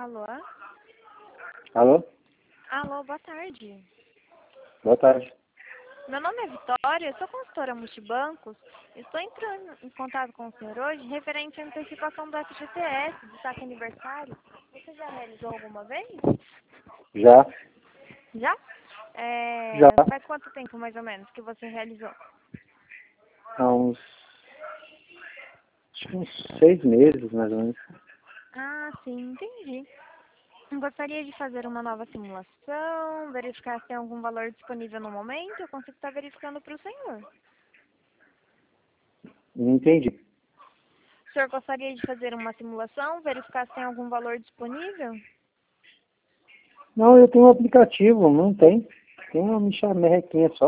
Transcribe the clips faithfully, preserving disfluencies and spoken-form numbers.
Alô? Alô? Alô, boa tarde. Boa tarde. Meu nome é Vitória, eu sou consultora multibancos. Estou entrando em contato com o senhor hoje referente à antecipação do F G T S, do saque aniversário. Você já realizou alguma vez? Já? Já? É, Já. faz quanto tempo, mais ou menos, que você realizou? Há uns, acho que uns seis meses, mais ou menos. Ah, sim, entendi. Gostaria de fazer uma nova simulação, verificar se tem algum valor disponível no momento. Eu consigo estar verificando para o senhor. Não entendi. O senhor gostaria de fazer uma simulação, verificar se tem algum valor disponível? Não, eu tenho um aplicativo, não tem. Tem uma micha merrequinha só.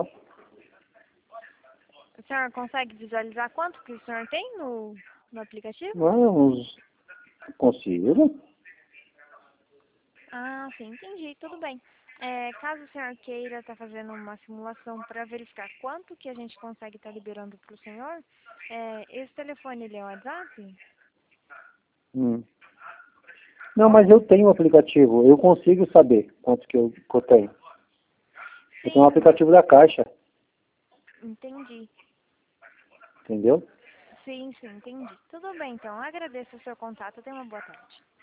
O senhor consegue visualizar quanto que o senhor tem no, no aplicativo? Não, uns... Consigo. Ah, sim, entendi, tudo bem. É, caso o senhor queira estar fazendo uma simulação para verificar quanto que a gente consegue estar liberando para o senhor, é, esse telefone ele é o WhatsApp? Hum. Não, mas eu tenho um aplicativo. Eu consigo saber quanto que eu, que eu tenho. Eu tenho um Sim, aplicativo da Caixa, entendi. entendeu? Sim, sim, entendi. Tudo bem, então. Agradeço o seu contato. Tenha uma boa tarde.